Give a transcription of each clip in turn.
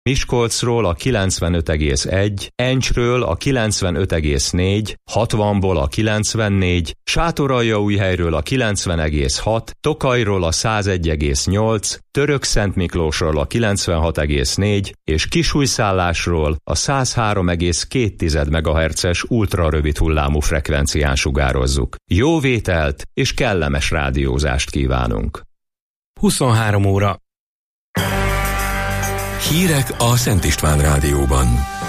Miskolcról a 95,1, Encsről a 95,4, 60-ból a 94, Sátoraljaújhelyről a 90,6, Tokajról a 101,8, Törökszentmiklósról a 96,4 és Kisújszállásról a 103,2 MHz-es ultrarövid hullámú frekvencián sugározzuk. Jó vételt és kellemes rádiózást kívánunk! 23 óra. Hírek a Szent István Rádióban.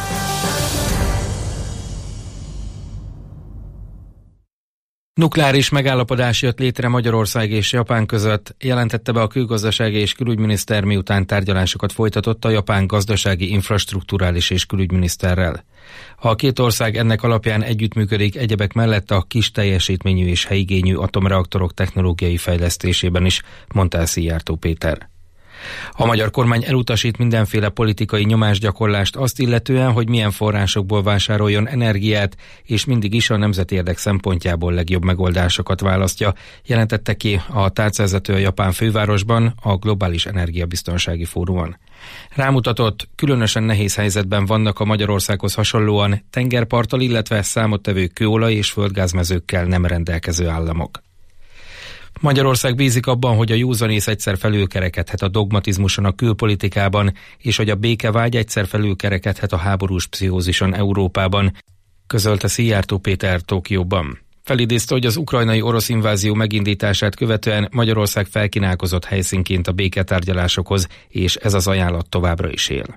Nukleáris megállapodás jött létre Magyarország és Japán között, jelentette be a külgazdasági és külügyminiszter, miután tárgyalásokat folytatott a japán gazdasági, infrastrukturális és külügyminiszterrel. A két ország ennek alapján együttműködik egyebek mellett a kis teljesítményű és helyigényű atomreaktorok technológiai fejlesztésében is, mondta el Szijjártó Péter. A magyar kormány elutasít mindenféle politikai nyomásgyakorlást azt illetően, hogy milyen forrásokból vásároljon energiát, és mindig is a nemzeti érdek szempontjából legjobb megoldásokat választja, jelentette ki a tárcavezető a japán fővárosban a Globális Energiabiztonsági Fórumon. Rámutatott, különösen nehéz helyzetben vannak a Magyarországhoz hasonlóan tengerparttal, illetve számottevő kőolaj és földgázmezőkkel nem rendelkező államok. Magyarország bízik abban, hogy a józanész egyszer felülkerekedhet a dogmatizmuson a külpolitikában, és hogy a békevágy egyszer felülkerekedhet a háborús pszichózison Európában, közölte Szijjártó Péter Tokióban. Felidézte, hogy az ukrajnai orosz invázió megindítását követően Magyarország felkínálkozott helyszínként a béketárgyalásokhoz, és ez az ajánlat továbbra is él.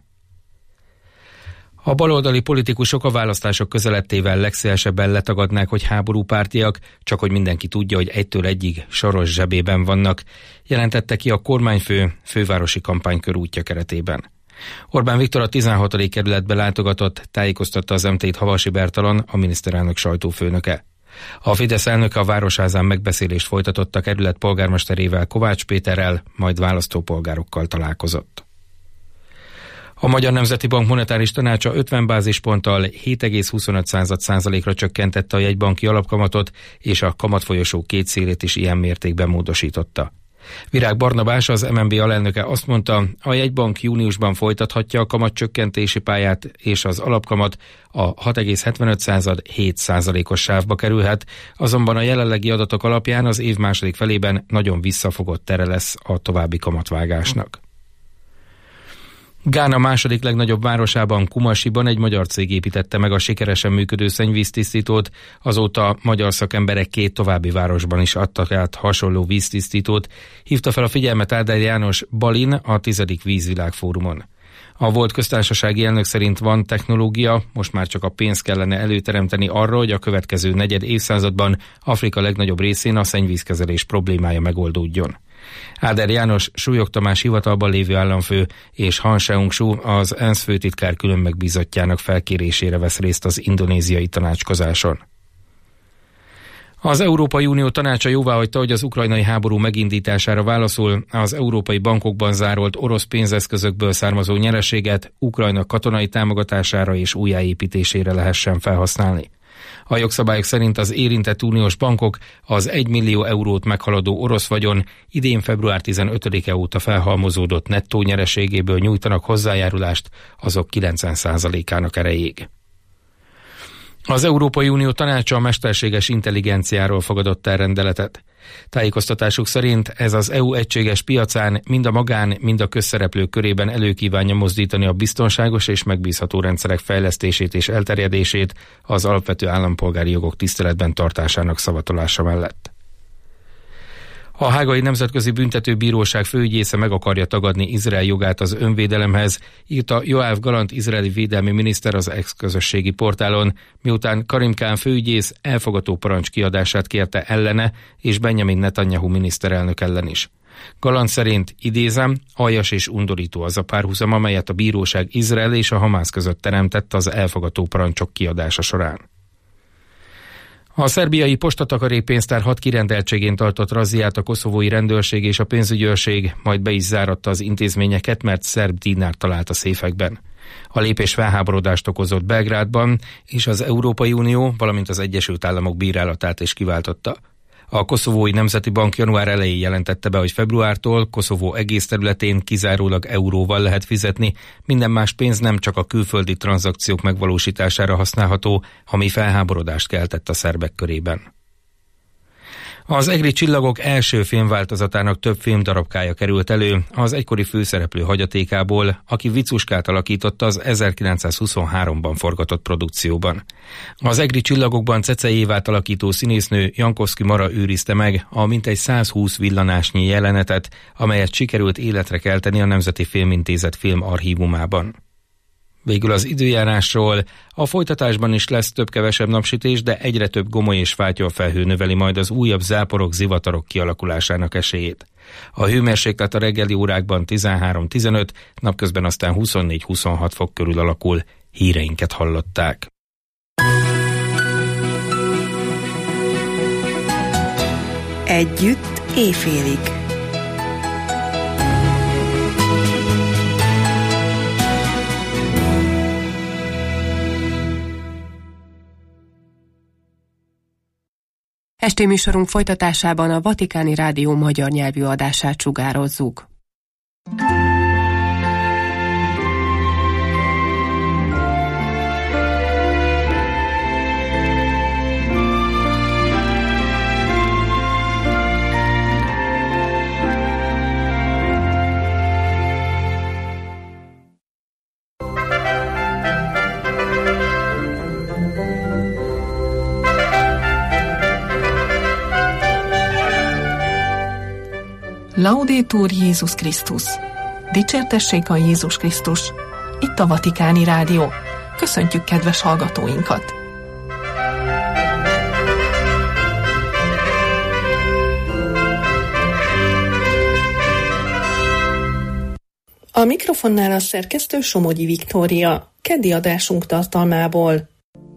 A baloldali politikusok a választások közelettével legszélesebben letagadnák, hogy háborúpártiak, csak hogy mindenki tudja, hogy egytől egyig Soros zsebében vannak, jelentette ki a kormányfő fővárosi kampánykörútja keretében. Orbán Viktor a 16. kerületbe látogatott, tájékoztatta az MT-t Havasi Bertalan, a miniszterelnök sajtófőnöke. A Fidesz elnöke a Városházán megbeszélést folytatott a kerület polgármesterével, Kovács Péterrel, majd választópolgárokkal találkozott. A Magyar Nemzeti Bank monetáris tanácsa 50 bázisponttal 7,25%-ra csökkentette a jegybanki alapkamatot, és a kamatfolyosó két szélét is ilyen mértékben módosította. Virág Barnabás, az MNB alelnöke azt mondta, a jegybank júniusban folytathatja a kamatcsökkentési pályát, és az alapkamat a 6,75%-7%-os sávba kerülhet, azonban a jelenlegi adatok alapján az év második felében nagyon visszafogott tere lesz a további kamatvágásnak. Gána második legnagyobb városában, Kumasiban egy magyar cég építette meg a sikeresen működő szennyvíztisztítót, azóta magyar szakemberek két további városban is adtak át hasonló víztisztítót, hívta fel a figyelmet Áder János Balin a 10. vízvilágfórumon. A volt köztársasági elnök szerint van technológia, most már csak a pénzt kellene előteremteni arra, hogy a következő negyed évszázadban Afrika legnagyobb részén a szennyvízkezelés problémája megoldódjon. Áder János Súlyog Tamás hivatalban lévő államfő és Han Seung-shu az ENSZ főtitkár külön megbízottjának felkérésére vesz részt az indonéziai tanácskozáson. Az Európai Unió tanácsa jóváhagyta, hogy az ukrajnai háború megindítására válaszul az európai bankokban zárolt orosz pénzeszközökből származó nyereséget Ukrajna katonai támogatására és újjáépítésére lehessen felhasználni. A jogszabályok szerint az érintett uniós bankok az 1 millió eurót meghaladó orosz vagyon idén február 15-e óta felhalmozódott nettó nyereségéből nyújtanak hozzájárulást azok 90%-ának erejéig. Az Európai Unió tanácsa a mesterséges intelligenciáról fogadott el rendeletet. Tájékoztatásuk szerint ez az EU egységes piacán mind a magán, mind a közszereplők körében előkívánja mozdítani a biztonságos és megbízható rendszerek fejlesztését és elterjedését az alapvető állampolgári jogok tiszteletben tartásának szavatolása mellett. A Hágai Nemzetközi Büntetőbíróság főügyésze meg akarja tagadni Izrael jogát az önvédelemhez, írta Yoav Gallant izraeli védelmi miniszter az ex-közösségi portálon, miután Karim Khan főügyész elfogató parancs kiadását kérte ellene és Benjamin Netanyahu miniszterelnök ellen is. Gallant szerint, idézem, aljas és undorító az a párhuzam, amelyet a bíróság Izrael és a Hamász között teremtett az elfogató parancsok kiadása során. A szerbiai postatakarékpénztár 6 kirendeltségén tartott razziát a koszovói rendőrség és a pénzügyőrség, majd be is záratta az intézményeket, mert szerb dinár talált a széfekben. A lépés felháborodást okozott Belgrádban, és az Európai Unió, valamint az Egyesült Államok bírálatát is kiváltotta. A Koszovói Nemzeti Bank január elején jelentette be, hogy februártól Koszovó egész területén kizárólag euróval lehet fizetni, minden más pénz nem csak a külföldi tranzakciók megvalósítására használható, ami felháborodást keltett a szerbek körében. Az Egri Csillagok első filmváltozatának több filmdarabkája került elő az egykori főszereplő hagyatékából, aki Vicuskát alakította az 1923-ban forgatott produkcióban. Az Egri Csillagokban Cecei Évát alakító színésznő Jankovszky Mara őrizte meg a mintegy 120 villanásnyi jelenetet, amelyet sikerült életre kelteni a Nemzeti Filmintézet filmarchívumában. Végül az időjárásról. A folytatásban is lesz több-kevesebb napsütés, de egyre több gomoly és fátyolfelhő növeli majd az újabb záporok, zivatarok kialakulásának esélyét. A hőmérséklet a reggeli órákban 13-15, napközben aztán 24-26 fok körül alakul. Híreinket hallották. Együtt éjfélig. Esti műsorunk folytatásában a Vatikáni Rádió magyar nyelvű adását sugározzuk. Laudetur Jézus Krisztus! Dicsértessék a Jézus Krisztus! Itt a Vatikáni Rádió. Köszöntjük kedves hallgatóinkat! A mikrofonnál a szerkesztő Somogyi Viktória. Keddi adásunk tartalmából.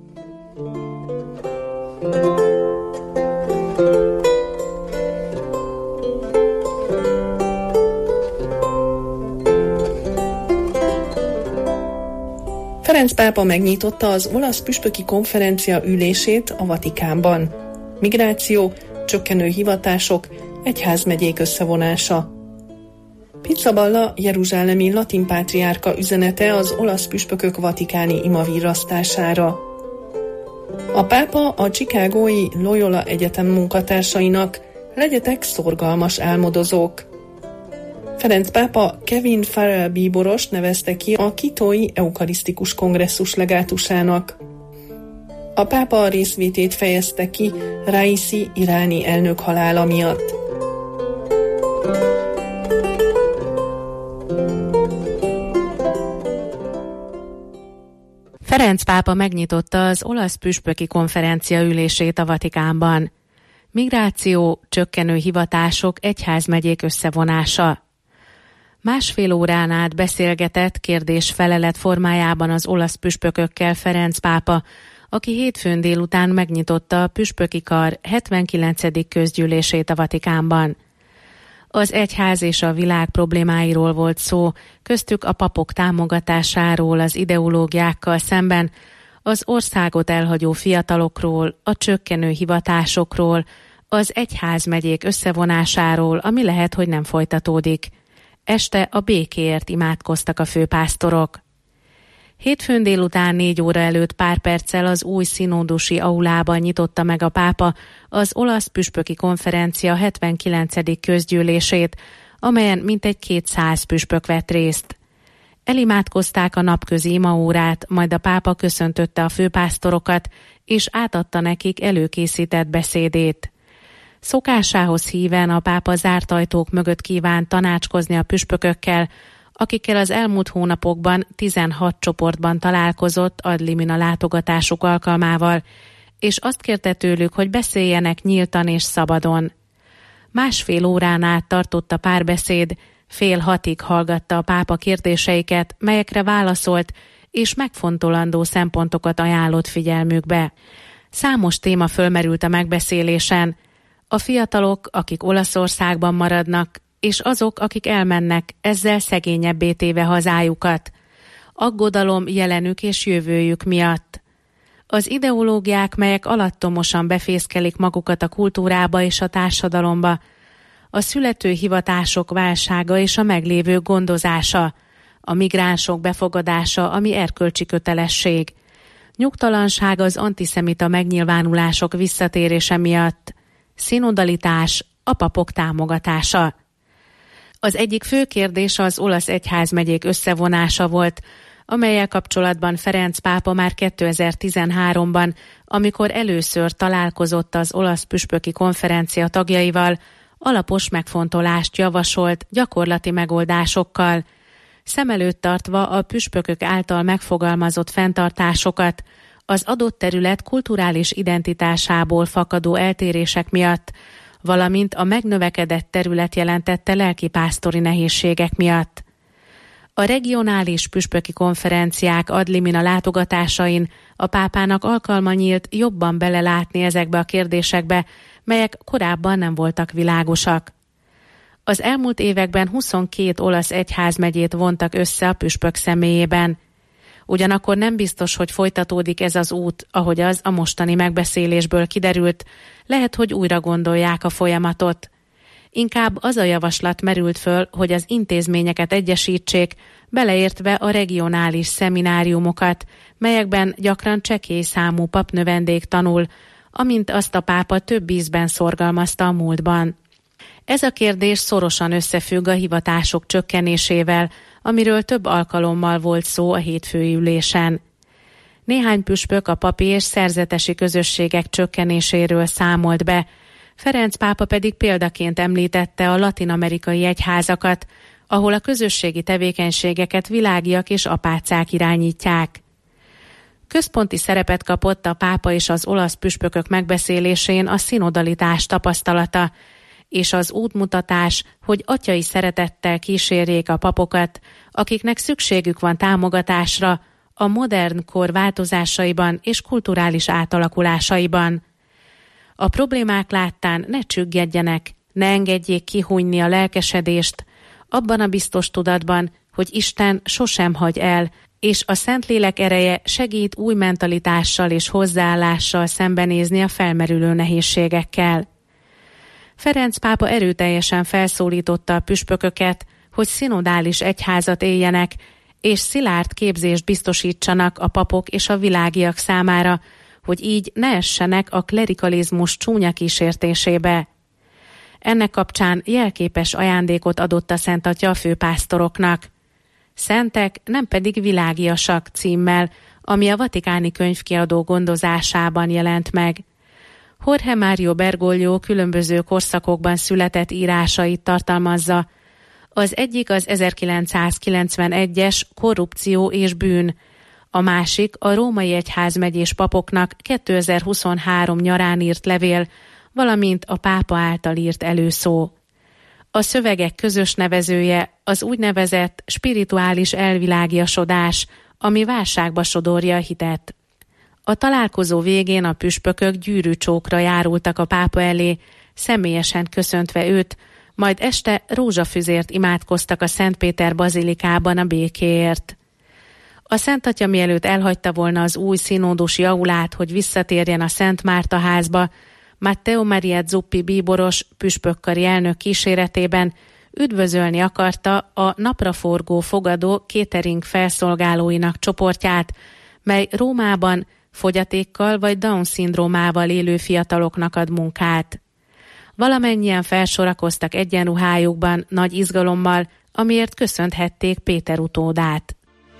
Ferenc pápa megnyitotta az olasz püspöki konferencia ülését a Vatikánban. Migráció, csökkenő hivatások, egyházmegyék összevonása. Pizzaballa jeruzsálemi latin pátriárka üzenete az olasz püspökök vatikáni imavirrasztására. A pápa a chicagói Loyola Egyetem munkatársainak: legyetek szorgalmas álmodozók. Ferenc pápa Kevin Farrell bíborost nevezte ki a Kitói Eukarisztikus Kongresszus legátusának. A pápa a részvétét fejezte ki Raisi iráni elnök halála miatt. Ferenc pápa megnyitotta az olasz püspöki konferencia ülését a Vatikánban. Migráció, csökkenő hivatások, egyházmegyék összevonása. Másfél órán át beszélgetett kérdés-felelet formájában az olasz püspökökkel Ferenc pápa, aki hétfőn délután megnyitotta a püspöki kar 79. közgyűlését a Vatikánban. Az egyház és a világ problémáiról volt szó, köztük a papok támogatásáról az ideológiákkal szemben, az országot elhagyó fiatalokról, a csökkenő hivatásokról, az egyházmegyék összevonásáról, ami lehet, hogy nem folytatódik. Este a békéért imádkoztak a főpásztorok. Hétfőn délután 4 óra előtt pár perccel az új szinódusi aulában nyitotta meg a pápa az olasz püspöki konferencia 79. közgyűlését, amelyen mintegy 200 püspök vett részt. Elimádkozták a napközi imaórát, majd a pápa köszöntötte a főpásztorokat, és átadta nekik előkészített beszédét. Szokásához híven a pápa zárt ajtók mögött kívánt tanácskozni a püspökökkel, akikkel az elmúlt hónapokban 16 csoportban találkozott ad limina látogatásuk alkalmával, és azt kérte tőlük, hogy beszéljenek nyíltan és szabadon. Másfél órán át tartott a párbeszéd, 5:30 hallgatta a pápa kérdéseiket, melyekre válaszolt, és megfontolandó szempontokat ajánlott figyelmükbe. Számos téma fölmerült a megbeszélésen: a fiatalok, akik Olaszországban maradnak, és azok, akik elmennek, ezzel szegényebbé téve hazájukat. Aggodalom jelenük és jövőjük miatt. Az ideológiák, melyek alattomosan befészkelik magukat a kultúrába és a társadalomba, a születő hivatások válsága és a meglévő gondozása, a migránsok befogadása, ami erkölcsi kötelesség, nyugtalanság az antiszemita megnyilvánulások visszatérése miatt, szinodalitás, a papok támogatása. Az egyik fő kérdés az olasz egyházmegyék összevonása volt, amellyel kapcsolatban Ferenc pápa már 2013-ban, amikor először találkozott az olasz püspöki konferencia tagjaival, alapos megfontolást javasolt gyakorlati megoldásokkal, szem előtt tartva a püspökök által megfogalmazott fenntartásokat, az adott terület kulturális identitásából fakadó eltérések miatt, valamint a megnövekedett terület jelentette lelkipásztori nehézségek miatt. A regionális püspöki konferenciák ad limina látogatásain a pápának alkalma nyílt jobban belelátni ezekbe a kérdésekbe, melyek korábban nem voltak világosak. Az elmúlt években 22 olasz egyházmegyét vontak össze a püspök személyében. Ugyanakkor nem biztos, hogy folytatódik ez az út, ahogy az a mostani megbeszélésből kiderült, lehet, hogy újra gondolják a folyamatot. Inkább az a javaslat merült föl, hogy az intézményeket egyesítsék, beleértve a regionális szemináriumokat, melyekben gyakran csekély számú papnövendék tanul, amint azt a pápa több ízben szorgalmazta a múltban. Ez a kérdés szorosan összefügg a hivatások csökkenésével, amiről több alkalommal volt szó a hétfői ülésen. Néhány püspök a papi és szerzetesi közösségek csökkenéséről számolt be, Ferenc pápa pedig példaként említette a latin-amerikai egyházakat, ahol a közösségi tevékenységeket világiak és apácák irányítják. Központi szerepet kapott a pápa és az olasz püspökök megbeszélésén a szinodalitás tapasztalata, és az útmutatás, hogy atyai szeretettel kísérjék a papokat, akiknek szükségük van támogatásra a modern kor változásaiban és kulturális átalakulásaiban. A problémák láttán ne csüggedjenek, ne engedjék kihújni a lelkesedést, abban a biztos tudatban, hogy Isten sosem hagy el, és a Szentlélek ereje segít új mentalitással és hozzáállással szembenézni a felmerülő nehézségekkel. Ferenc pápa erőteljesen felszólította a püspököket, hogy szinodális egyházat éljenek, és szilárd képzést biztosítsanak a papok és a világiak számára, hogy így ne essenek a klerikalizmus csúnya kísértésébe. Ennek kapcsán jelképes ajándékot adott a Szent Atya a főpásztoroknak. Szentek, nem pedig világiasak címmel, ami a Vatikáni Könyvkiadó gondozásában jelent meg. Jorge Mario Bergoglio különböző korszakokban született írásait tartalmazza. Az egyik az 1991-es Korrupció és bűn, a másik a római egyházmegyés papoknak 2023 nyarán írt levél, valamint a pápa által írt előszó. A szövegek közös nevezője az úgynevezett spirituális elvilágiasodás, ami válságba sodorja a hitet. A találkozó végén a püspökök gyűrűcsókra járultak a pápa elé, személyesen köszöntve őt, majd este rózsafüzért imádkoztak a Szent Péter bazilikában a békéért. A Szent Atya mielőtt elhagyta volna az új színódusi aulát, hogy visszatérjen a Szent Márta házba, Matteo Maria Zuppi bíboros püspökkari elnök kíséretében üdvözölni akarta a napraforgó fogadó catering felszolgálóinak csoportját, mely Rómában fogyatékkal vagy Down-szindrómával élő fiataloknak ad munkát. Valamennyien felsorakoztak egyenruhájukban nagy izgalommal, amiért köszönthették Péter utódát.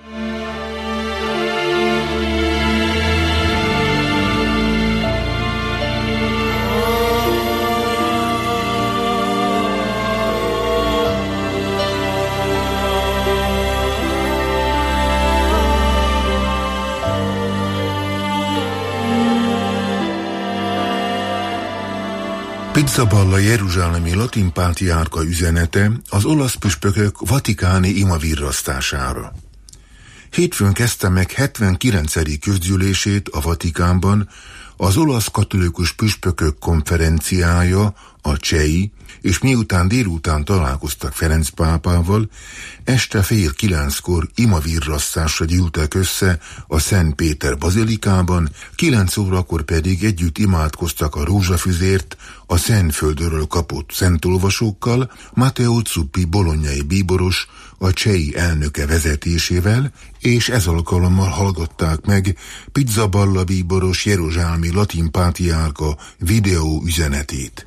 Pizzaballa jeruzsálemi latin pátriárka üzenete az olasz püspökök vatikáni imavirrasztására. Hétfőn kezdte meg 79. közgyűlését a Vatikánban Az olasz katolikus püspökök konferenciája, a CEI, és miután délután találkoztak Ferenc pápával, este 8:30 imavirrasztásra gyűltek össze a Szent Péter bazilikában, 9 órakor pedig együtt imádkoztak a rózsafüzért a Szentföldről kapott szentolvasókkal, Matteo Zuppi bolognai bíboros, a CEI elnöke vezetésével, és ez alkalommal hallgatták meg Pizzaballa bíboros jeruzsálemi latin pátriárka videó üzenetét.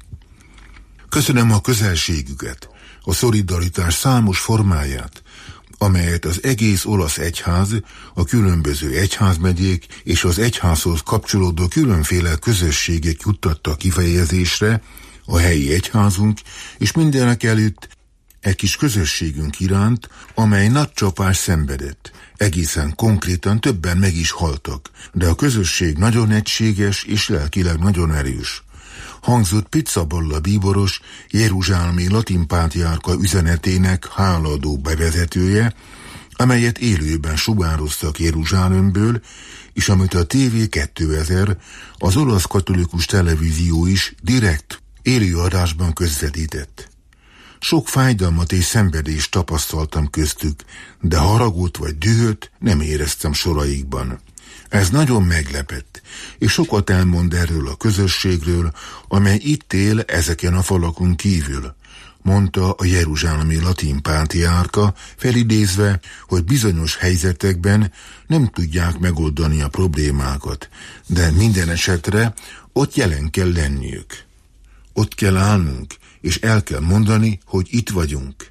Köszönöm a közelségüket, a szolidaritás számos formáját, amelyet az egész olasz egyház, a különböző egyházmegyék és az egyházhoz kapcsolódó különféle közösségek juttattak kifejezésre, a helyi egyházunk, és mindenek előtt egy kis közösségünk iránt, amely nagy csapás szenvedett. Egészen konkrétan többen meg is haltak, de a közösség nagyon egységes és lelkileg nagyon erős. Hangzott Pizzaballa bíboros jeruzsálemi latin pátriárka üzenetének hálaadó bevezetője, amelyet élőben sugároztak Jeruzsálemből, és amit a TV 2000, az olasz katolikus televízió is direkt élőadásban közvetített. Sok fájdalmat és szenvedést tapasztaltam köztük, de haragot vagy dühöt nem éreztem soraikban. Ez nagyon meglepett, és sokat elmond erről a közösségről, amely itt él ezeken a falakon kívül, mondta a jeruzsálemi latin pátriárka, felidézve, hogy bizonyos helyzetekben nem tudják megoldani a problémákat, de minden esetre ott jelen kell lenniük. Ott kell állnunk, és el kell mondani, hogy itt vagyunk.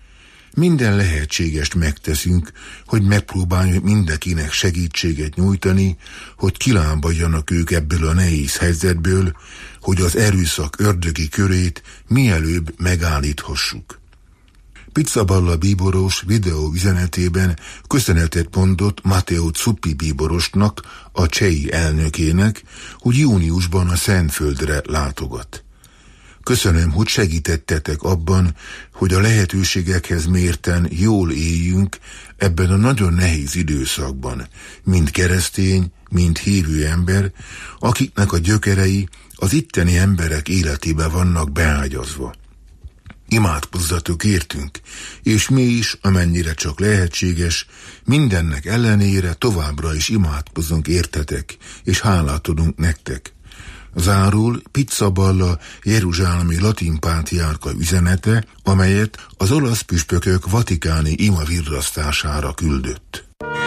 Minden lehetségest megteszünk, hogy megpróbáljuk mindenkinek segítséget nyújtani, hogy kilábaljanak ők ebből a nehéz helyzetből, hogy az erőszak ördögi körét mielőbb megállíthassuk. Pizzaballa bíboros videó üzenetében köszönetet mondott Matteo Zuppi bíborosnak, a CEI elnökének, hogy júniusban a Szentföldre látogat. Köszönöm, hogy segítettetek abban, hogy a lehetőségekhez mérten jól éljünk ebben a nagyon nehéz időszakban, mind keresztény, mind hívő ember, akiknek a gyökerei az itteni emberek életébe vannak beágyazva. Imádkozzatok értünk, és mi is, amennyire csak lehetséges, mindennek ellenére továbbra is imádkozunk értetek, és hálát adunk nektek. Zárul Pizzaballa jeruzsálemi latin pátriárka üzenete, amelyet az olasz püspökök vatikáni imavirrasztására küldött.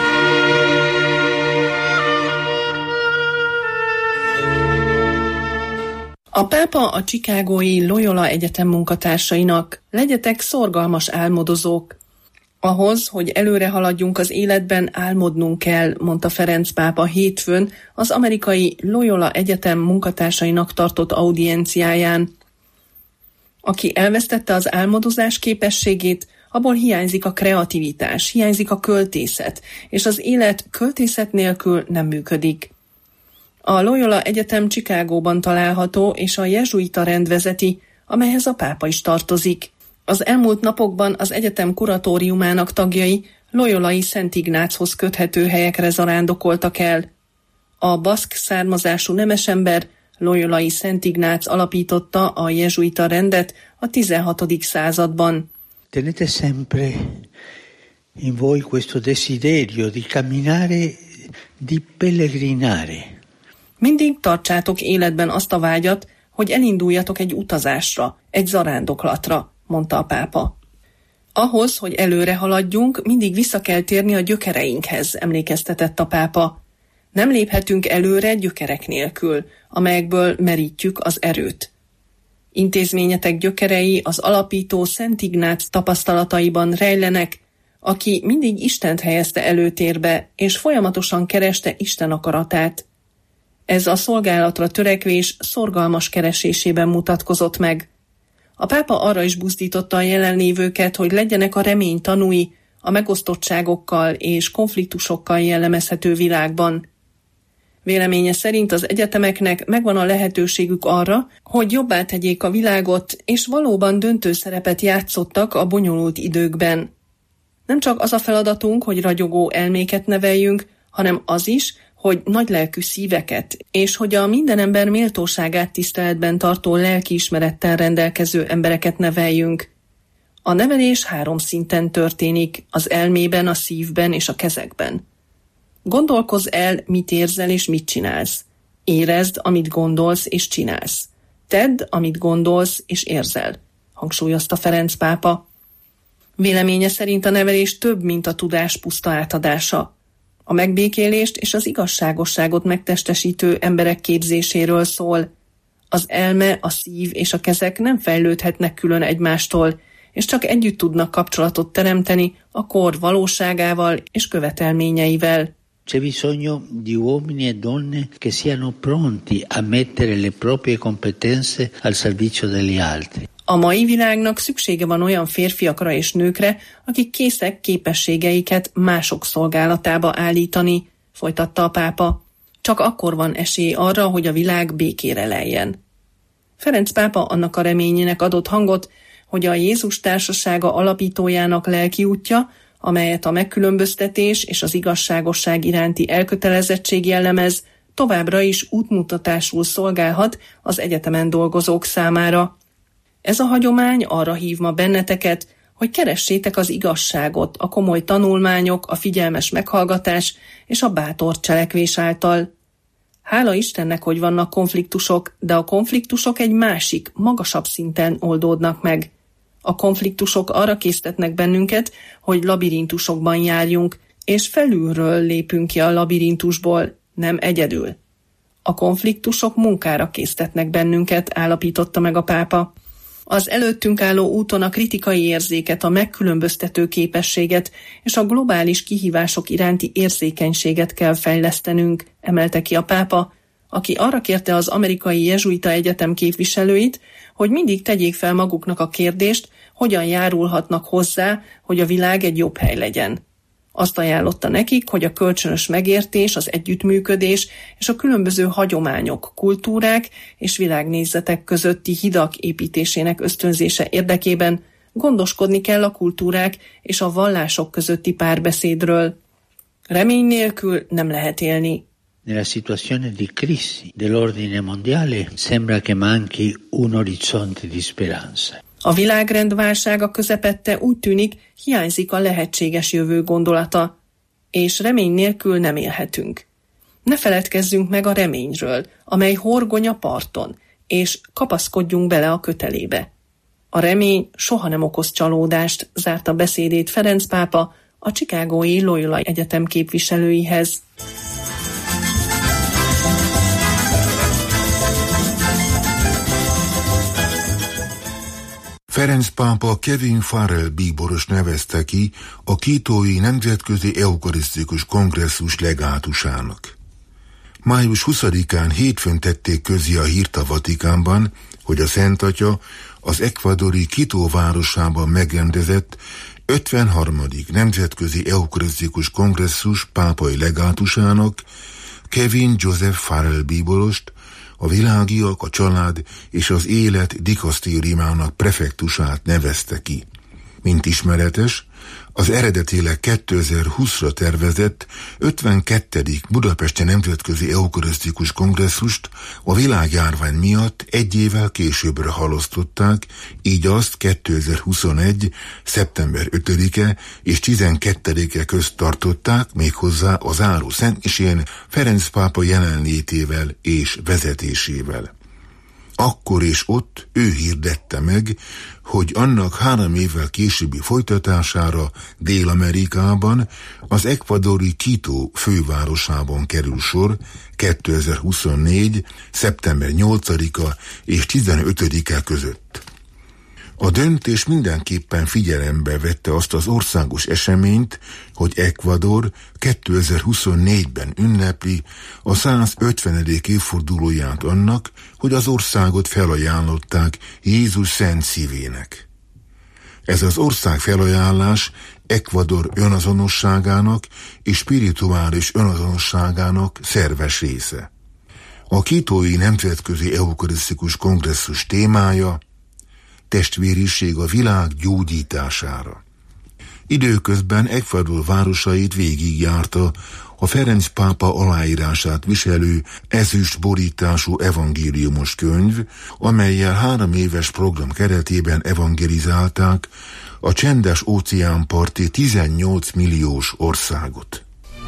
A pápa a chicagói Loyola Egyetem munkatársainak: legyetek szorgalmas álmodozók. Ahhoz, hogy előre haladjunk az életben, álmodnunk kell, mondta Ferenc pápa hétfőn az amerikai Loyola Egyetem munkatársainak tartott audienciáján. Aki elvesztette az álmodozás képességét, abból hiányzik a kreativitás, hiányzik a költészet, és az élet költészet nélkül nem működik. A Loyola Egyetem Chicagóban található, és a jezsuita rend vezeti, amelyhez a pápa is tartozik. Az elmúlt napokban az egyetem kuratóriumának tagjai loyolai Szent Ignáchoz köthető helyekre zarándokoltak el. A baszk származású nemesember, loyolai Szent Ignác alapította a jezsuita rendet a 16. században. Tenete sempre in voi questo desiderio di camminare, di pellegrinare. Mindig tartsátok életben azt a vágyat, hogy elinduljatok egy utazásra, egy zarándoklatra, mondta a pápa. Ahhoz, hogy előre haladjunk, mindig vissza kell térni a gyökereinkhez, emlékeztetett a pápa. Nem léphetünk előre gyökerek nélkül, amelyekből merítjük az erőt. Intézményetek gyökerei az alapító Szent Ignác tapasztalataiban rejlenek, aki mindig Istent helyezte előtérbe, és folyamatosan kereste Isten akaratát. Ez a szolgálatra törekvés szorgalmas keresésében mutatkozott meg. A pápa arra is buzdította a jelenlévőket, hogy legyenek a remény tanúi a megosztottságokkal és konfliktusokkal jellemezhető világban. Véleménye szerint az egyetemeknek megvan a lehetőségük arra, hogy jobbá tegyék a világot, és valóban döntő szerepet játszottak a bonyolult időkben. Nem csak az a feladatunk, hogy ragyogó elméket neveljünk, hanem az is, hogy nagylelkű szíveket, és hogy a minden ember méltóságát tiszteletben tartó lelkiismerettel rendelkező embereket neveljünk. A nevelés 3 szinten történik, az elmében, a szívben és a kezekben. Gondolkozz el, mit érzel és mit csinálsz. Érezd, amit gondolsz és csinálsz. Tedd, amit gondolsz és érzel, hangsúlyozta Ferenc pápa. Véleménye szerint a nevelés több, mint a tudás puszta átadása. A megbékélést és az igazságosságot megtestesítő emberek képzéséről szól. Az elme, a szív és a kezek nem fejlődhetnek külön egymástól, és csak együtt tudnak kapcsolatot teremteni a kor valóságával és követelményeivel. C'è bisogno di uomini e donne che siano pronti a mettere le proprie competenze al servizio degli altri. A mai világnak szüksége van olyan férfiakra és nőkre, akik készek képességeiket mások szolgálatába állítani, folytatta a pápa. Csak akkor van esély arra, hogy a világ békére leljen. Ferenc pápa annak a reményének adott hangot, hogy a Jézus társasága alapítójának lelki útja, amelyet a megkülönböztetés és az igazságosság iránti elkötelezettség jellemez, továbbra is útmutatásul szolgálhat az egyetemen dolgozók számára. Ez a hagyomány arra hív ma benneteket, hogy keressétek az igazságot a komoly tanulmányok, a figyelmes meghallgatás és a bátor cselekvés által. Hála Istennek, hogy vannak konfliktusok, de a konfliktusok egy másik, magasabb szinten oldódnak meg. A konfliktusok arra késztetnek bennünket, hogy labirintusokban járjunk, és felülről lépünk ki a labirintusból, nem egyedül. A konfliktusok munkára késztetnek bennünket, állapította meg a pápa. Az előttünk álló úton a kritikai érzéket, a megkülönböztető képességet és a globális kihívások iránti érzékenységet kell fejlesztenünk, emelte ki a pápa, aki arra kérte az amerikai jezsuita egyetem képviselőit, hogy mindig tegyék fel maguknak a kérdést, hogyan járulhatnak hozzá, hogy a világ egy jobb hely legyen. Azt ajánlotta nekik, hogy a kölcsönös megértés, az együttműködés és a különböző hagyományok, kultúrák és világnézetek közötti hidak építésének ösztönzése érdekében gondoskodni kell a kultúrák és a vallások közötti párbeszédről. Remény nélkül nem lehet élni. Nella situazione di crisi dell'ordine mondiale sembra che manchi un orizzonte di speranza. A világrend válsága közepette úgy tűnik, hiányzik a lehetséges jövő gondolata, és remény nélkül nem élhetünk. Ne feledkezzünk meg a reményről, amely horgony a parton, és kapaszkodjunk bele a kötelébe. A remény soha nem okoz csalódást, zárta beszédét Ferenc pápa a Chicagói Loyola Egyetem képviselőihez. Ferenc pápa Kevin Farrell bíboros nevezte ki a Quitói Nemzetközi Eukarisztikus Kongresszus legátusának. Május 20-án hétfőn tették közé a hírt a Vatikánban, hogy a Szent Atya az ekvadori Quito városában megrendezett 53. Nemzetközi Eukarisztikus Kongresszus pápai legátusának Kevin Joseph Farrell bíborost, a világiak, a család és az élet dikasztériumának prefektusát nevezte ki. Mint ismeretes, az eredetileg 2020-ra tervezett 52. Budapesti Nemzetközi Eukarisztikus Kongresszust a világjárvány miatt egy évvel későbbre halasztották, így azt 2021. szeptember 5-e és 12-e közt tartották, méghozzá a záró szentmisén Ferenc pápa jelenlétével és vezetésével. Akkor és ott ő hirdette meg, hogy annak 3 évvel későbbi folytatására Dél-Amerikában, az ekvadori Quito fővárosában kerül sor 2024. szeptember 8-a és 15-e között. A döntés mindenképpen figyelembe vette azt az országos eseményt, hogy Ecuador 2024-ben ünnepli a 150. évfordulóját annak, hogy az országot felajánlották Jézus szent szívének. Ez az ország felajánlás Ecuador önazonosságának és spirituális önazonosságának szerves része. A Quitói Nemzetközi Eukarisztikus Kongresszus témája: testvériség a világ gyógyítására. Időközben Ecuador városait végigjárta a Ferenc pápa aláírását viselő ezüst borítású evangéliumos könyv, amellyel 3 éves program keretében evangelizálták a csendes óceánparti 18 milliós országot.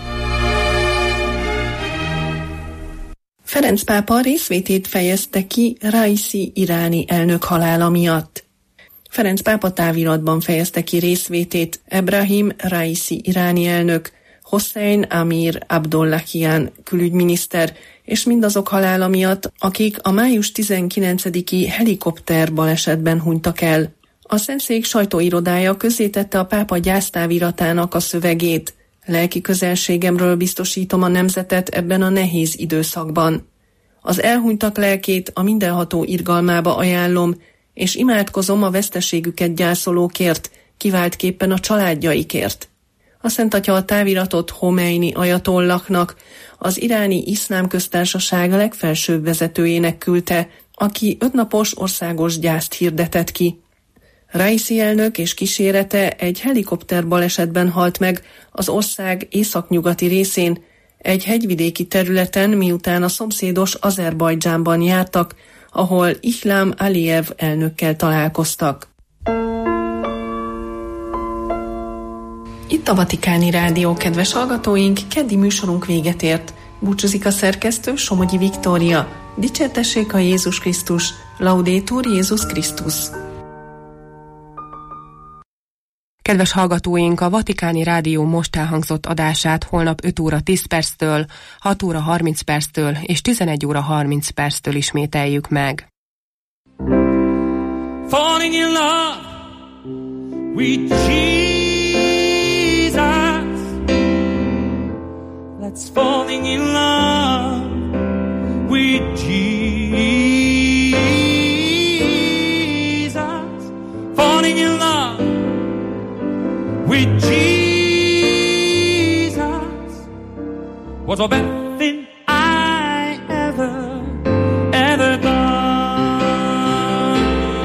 Ferenc pápa részvétét fejezte ki Raisi iráni elnök halála miatt. Ferenc pápa táviratban fejezte ki részvétét Ebrahim Raisi iráni elnök, Hossein Amir Abdollahian külügyminiszter, és mindazok halála miatt, akik a május 19-i helikopter balesetben hunytak el. A Szentszék sajtóirodája közzétette a pápa gyásztáviratának a szövegét. Lelki közelségemről biztosítom a nemzetet ebben a nehéz időszakban. Az elhunytak lelkét a mindenható irgalmába ajánlom, és imádkozom a veszteségüket gyászolókért, kiváltképpen a családjaikért. A Szent Atya a táviratot Homeini ajatollahnak, az iráni iszlám köztársaság legfelsőbb vezetőjének küldte, aki 5 napos országos gyászt hirdetett ki. Raisi elnök és kísérete egy helikopter balesetben halt meg az ország északnyugati részén, egy hegyvidéki területen, miután a szomszédos Azerbajdzsánban jártak, ahol Ilham Aliyev elnökkel találkoztak. Itt a Vatikáni Rádió, kedves hallgatóink, keddi műsorunk véget ért. Búcsúzik a szerkesztő, Somogyi Viktória. Dicsértessék a Jézus Krisztus, Laudetur Jézus Krisztus. Kedves hallgatóink, a Vatikáni Rádió most elhangzott adását holnap 5 óra 10 perctől, 6 óra 30 perctől és 11 óra 30 perctől ismételjük meg. Falling in love with Jesus. Let's falling in love with Jesus. Falling in love with Jesus was the best thing I ever done.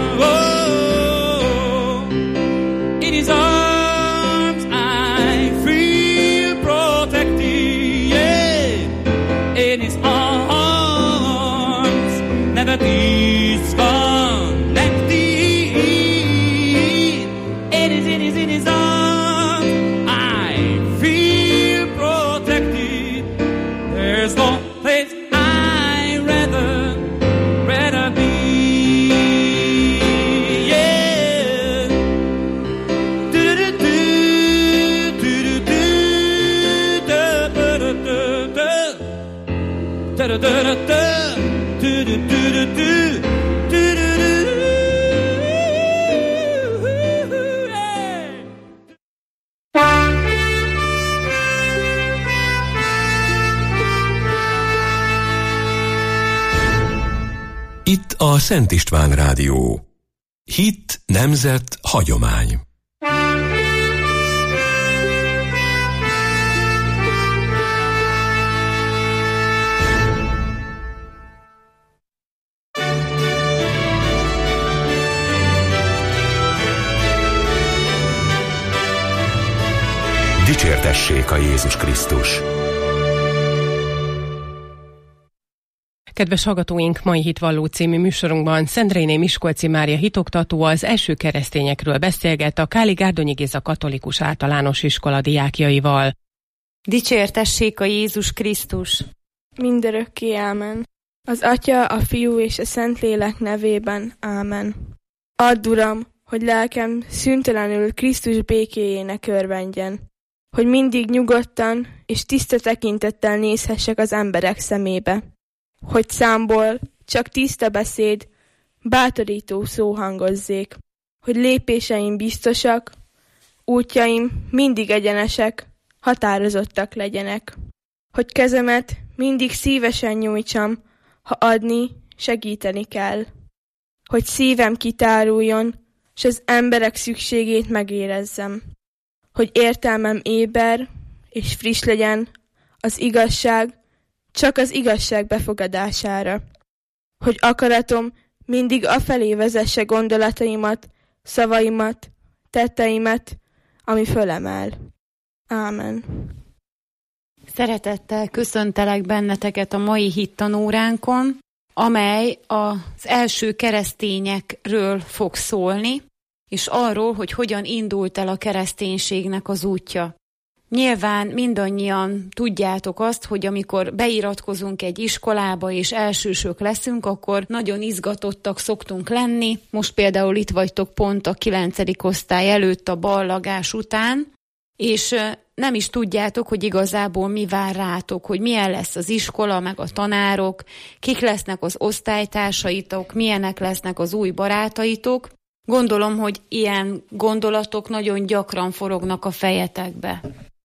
Oh, in His arms I feel protected. Yeah, in His arms never disconnected. In His arms I feel protected. There's no place I'd rather be. Yeah. Do-do-do, do-do-do, da-da-da-da-da, da-da-da-da-da, do-do-do-do-do, do-do-do. Itt a Szent István Rádió. Hit, nemzet, hagyomány. Dicsértessék a Jézus Krisztus! Kedves hallgatóink, mai Hitvalló című műsorunkban Szendréné Miskolci Mária hitoktató az első keresztényekről beszélget a Káli Gárdonyi Géza Katolikus Általános Iskola diákjaival. Dicsértessék a Jézus Krisztus! Mindörökké ámen. Az Atya, a Fiú és a Szentlélek nevében ámen. Add, Uram, hogy lelkem szüntelenül Krisztus békéjének örvendjen, hogy mindig nyugodtan és tiszta tekintettel nézhessek az emberek szemébe, hogy számból csak tiszta beszéd, bátorító szó hangozzék, hogy lépéseim biztosak, útjaim mindig egyenesek, határozottak legyenek, hogy kezemet mindig szívesen nyújtsam, ha adni, segíteni kell, hogy szívem kitáruljon, s az emberek szükségét megérezzem, hogy értelmem éber és friss legyen az igazság, csak az igazság befogadására, hogy akaratom mindig afelé vezesse gondolataimat, szavaimat, tetteimet ami fölemel. Ámen. Szeretettel köszöntelek benneteket a mai hittanóránkon, amely az első keresztényekről fog szólni, és arról, hogy hogyan indult el a kereszténységnek az útja. Nyilván mindannyian tudjátok azt, hogy amikor beiratkozunk egy iskolába és elsősök leszünk, akkor nagyon izgatottak szoktunk lenni. Most például itt vagytok pont a 9. osztály előtt a ballagás után, és nem is tudjátok, hogy igazából mi vár rátok, hogy milyen lesz az iskola, meg a tanárok, kik lesznek az osztálytársaitok, milyenek lesznek az új barátaitok. Gondolom, hogy ilyen gondolatok nagyon gyakran forognak a fejetekbe.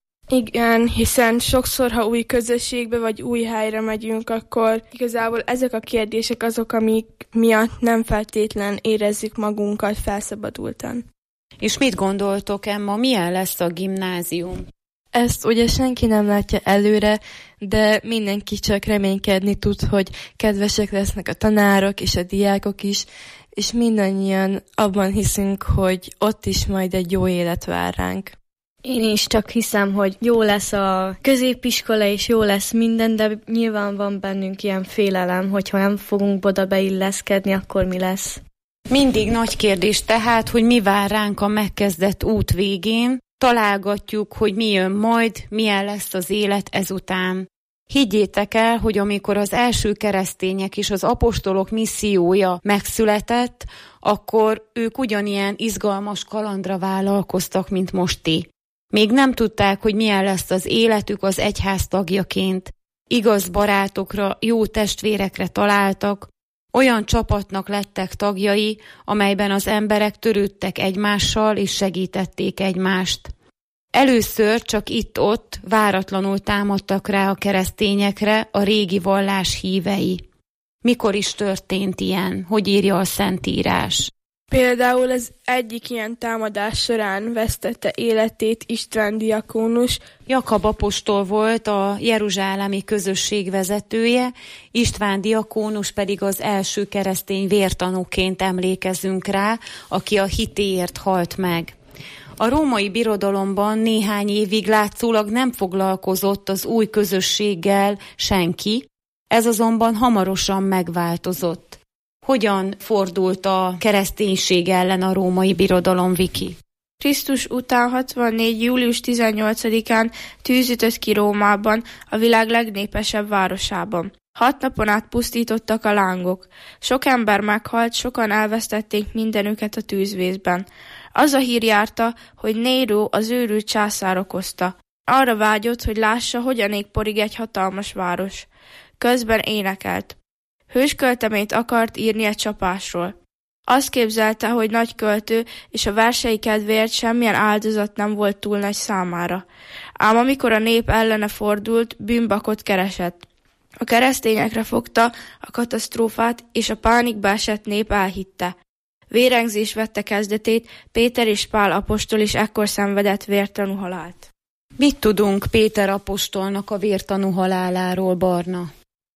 Igen, hiszen sokszor, ha új közösségbe vagy új helyre megyünk, akkor igazából ezek a kérdések azok, amik miatt nem feltétlen érezzük magunkat felszabadultan. És mit gondoltok, Emma, milyen lesz a gimnázium? Ezt ugye senki nem látja előre, de mindenki csak reménykedni tud, hogy kedvesek lesznek a tanárok és a diákok is, és mindannyian abban hiszünk, hogy ott is majd egy jó élet vár ránk. Én is csak hiszem, hogy jó lesz a középiskola, és jó lesz minden, de nyilván van bennünk ilyen félelem, hogyha nem fogunk oda beilleszkedni, akkor mi lesz. Mindig nagy kérdés tehát, hogy mi vár ránk a megkezdett út végén. Találgatjuk, hogy mi jön majd, milyen lesz az élet ezután. Higgyétek el, hogy amikor az első keresztények és az apostolok missziója megszületett, akkor ők ugyanilyen izgalmas kalandra vállalkoztak, mint most ti. Még nem tudták, hogy milyen lesz az életük az egyház tagjaként. Igaz barátokra, jó testvérekre találtak, olyan csapatnak lettek tagjai, amelyben az emberek törődtek egymással és segítették egymást. Először csak itt-ott váratlanul támadtak rá a keresztényekre a régi vallás hívei. Mikor is történt ilyen? Hogy írja a Szentírás? Például az egyik ilyen támadás során vesztette életét István diakónus. Jakab apostol volt a jeruzsálemi közösség vezetője, István diakónus pedig az első keresztény vértanúként emlékezünk rá, aki a hitéért halt meg. A római birodalomban néhány évig látszólag nem foglalkozott az új közösséggel senki, ez azonban hamarosan megváltozott. Hogyan fordult a kereszténység ellen a római birodalom, Viki? Krisztus után 64. július 18-án tűzütött ki Rómában, a világ legnépesebb városában. 6 napon át pusztítottak a lángok. Sok ember meghalt, sokan elvesztették mindenüket a tűzvészben. Az a hír járta, hogy Néró az őrült császár okozta. Arra vágyott, hogy lássa, hogyan égporig egy hatalmas város. Közben énekelt. Hőskölteményt akart írni egy csapásról. Azt képzelte, hogy nagy költő, és a versei kedvéért semmilyen áldozat nem volt túl nagy számára. Ám amikor a nép ellene fordult, bűnbakot keresett. A keresztényekre fogta a katasztrófát, és a pánikba esett nép elhitte. Vérengzés vette kezdetét, Péter és Pál apostol is ekkor szenvedett vértanú halált. Mit tudunk Péter apostolnak a vértanú haláláról, Barna?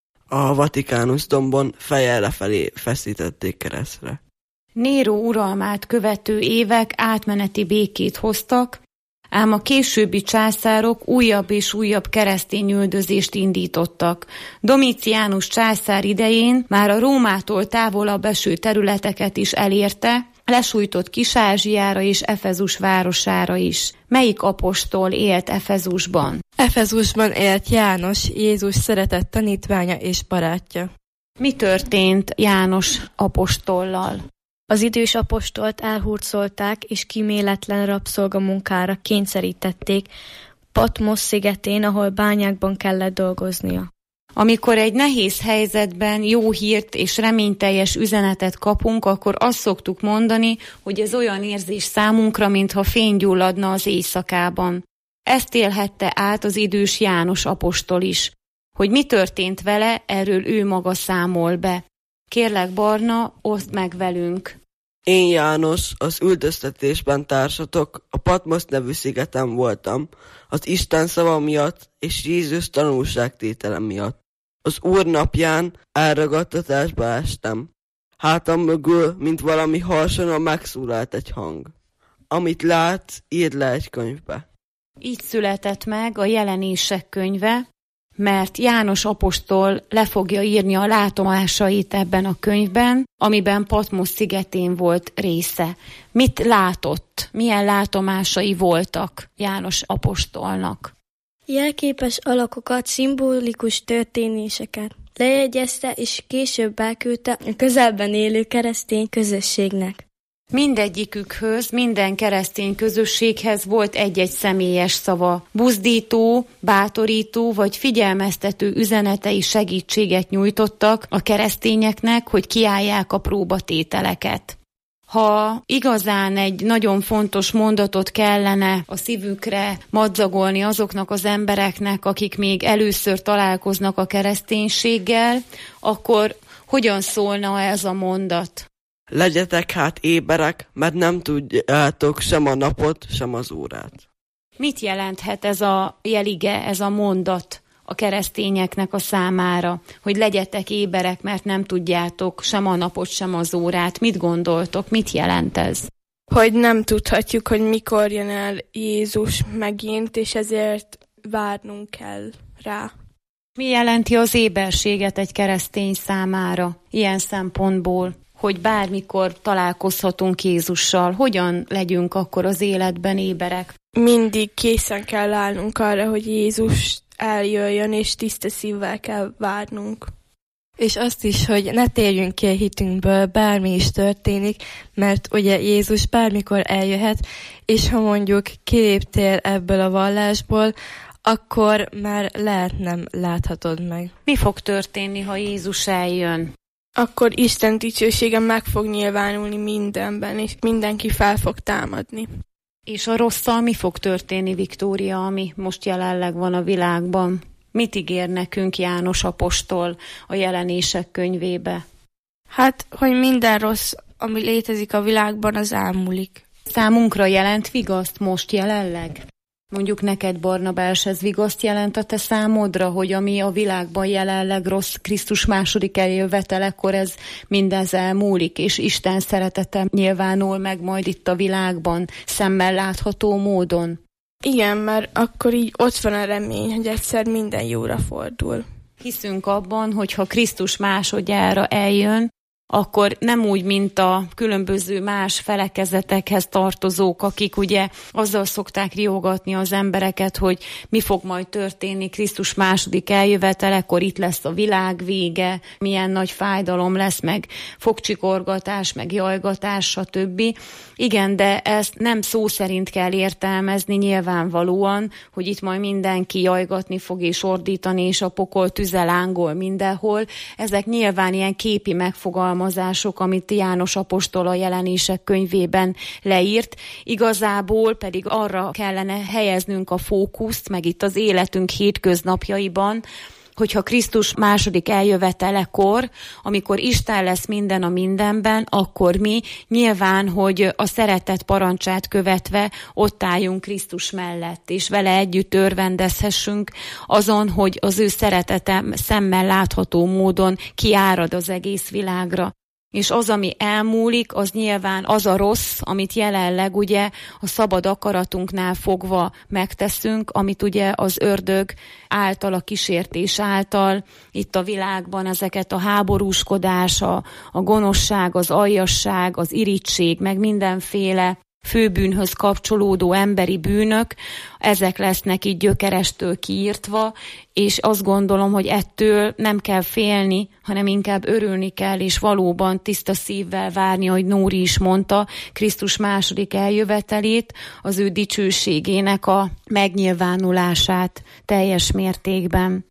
A Vatikánusz dombon fejjel lefelé feszítették keresztre. Néró uralmát követő évek átmeneti békét hoztak, ám a későbbi császárok újabb és újabb keresztényüldözést indítottak. Domitianus császár idején már a Rómától távolabb eső területeket is elérte, lesújtott Kis-Ázsiára és Efezus városára is. Melyik apostol élt Efezusban? Efezusban élt János, Jézus szeretett tanítványa és barátja. Mi történt János apostollal? Az idős apostolt elhurcolták és kíméletlen rabszolgamunkára kényszerítették Patmos szigetén, ahol bányákban kellett dolgoznia. Amikor egy nehéz helyzetben jó hírt és reményteljes üzenetet kapunk, akkor azt szoktuk mondani, hogy ez olyan érzés számunkra, mintha fény gyulladna az éjszakában. Ezt élhette át az idős János apostol is. Hogy mi történt vele, erről ő maga számol be. Kérlek, Barna, oszd meg velünk. Én, János, az üldöztetésben társatok, a Patmos nevű szigeten voltam, az Isten szava miatt és Jézus tanúságtétele miatt. Az Úr napján elragadtatásba estem. Hátam mögül, mint valami harsonon megszólalt egy hang. amit látsz, írd le egy könyvbe. Így született meg a Jelenések könyve, mert János apostol le fogja írni a látomásait ebben a könyvben, amiben Patmos szigetén volt része. Mit látott? Milyen látomásai voltak János apostolnak? Jelképes alakokat, szimbolikus történéseket lejegyezte, és később elküldte a közelben élő keresztény közösségnek. Mindegyikükhöz, minden keresztény közösséghez volt egy-egy személyes szava. Buzdító, bátorító vagy figyelmeztető üzenetei segítséget nyújtottak a keresztényeknek, hogy kiállják a próbatételeket. Ha igazán egy nagyon fontos mondatot kellene a szívükre madzagolni azoknak az embereknek, akik még először találkoznak a kereszténységgel, akkor hogyan szólna ez a mondat? Legyetek hát éberek, mert nem tudjátok sem a napot, sem az órát. Mit jelenthet ez a jelige, ez a mondat a keresztényeknek a számára, hogy legyetek éberek, mert nem tudjátok sem a napot, sem az órát? Mit gondoltok? Mit jelent ez? Hogy nem tudhatjuk, hogy mikor jön el Jézus megint, és ezért várnunk kell rá. Mi jelenti az éberséget egy keresztény számára ilyen szempontból? Hogy bármikor találkozhatunk Jézussal, hogyan legyünk akkor az életben éberek? Mindig készen kell állnunk arra, hogy Jézus eljöjjön, és tiszta szívvel kell várnunk. És azt is, hogy ne térjünk ki a hitünkből, bármi is történik, mert ugye Jézus bármikor eljöhet, és ha mondjuk kiléptél ebből a vallásból, akkor már lehet nem láthatod meg. Mi fog történni, ha Jézus eljön? Akkor Isten dicsősége meg fog nyilvánulni mindenben, és mindenki fel fog támadni. És a rosszal mi fog történni, Viktória, ami most jelenleg van a világban? Mit ígér nekünk János apostol a Jelenések könyvébe? Hát, hogy minden rossz, ami létezik a világban, az elmúlik. Számunkra jelent vigaszt most jelenleg? Mondjuk neked, Barnabás, ez vigaszt jelent a te számodra, hogy ami a világban jelenleg rossz, Krisztus második eljövetelekor ez mindez elmúlik, és Isten szeretete nyilvánul meg majd itt a világban, szemmel látható módon? Igen, mert akkor így ott van a remény, hogy egyszer minden jóra fordul. Hiszünk abban, hogy ha Krisztus másodjára eljön, akkor nem úgy, mint a különböző más felekezetekhez tartozók, akik ugye azzal szokták riogatni az embereket, hogy mi fog majd történni Krisztus második eljövetelekor, itt lesz a világ vége, milyen nagy fájdalom lesz, meg fogcsikorgatás, meg jajgatás, stb. Igen, de ezt nem szó szerint kell értelmezni nyilvánvalóan, hogy itt majd mindenki jajgatni fog és ordítani, és a pokol tüze lángol mindenhol. Ezek nyilván ilyen képi megfogalmazások, amit János apostol a Jelenések könyvében leírt. Igazából pedig arra kellene helyeznünk a fókuszt, meg itt az életünk hétköznapjaiban, hogyha Krisztus második eljövetelekor, amikor Isten lesz minden a mindenben, akkor mi nyilván, hogy a szeretet parancsát követve ott álljunk Krisztus mellett, és vele együtt örvendezhessünk azon, hogy az ő szeretete szemmel látható módon kiárad az egész világra. És az, ami elmúlik, az nyilván az a rossz, amit jelenleg ugye a szabad akaratunknál fogva megteszünk, amit ugye az ördög által, a kísértés által itt a világban ezeket a háborúskodás, a gonoszság, az aljasság, az irigység, meg mindenféle főbűnhöz kapcsolódó emberi bűnök, ezek lesznek így gyökerestől kiírtva, és azt gondolom, hogy ettől nem kell félni, hanem inkább örülni kell, és valóban tiszta szívvel várni, ahogy Nóri is mondta, Krisztus második eljövetelét, az ő dicsőségének a megnyilvánulását teljes mértékben.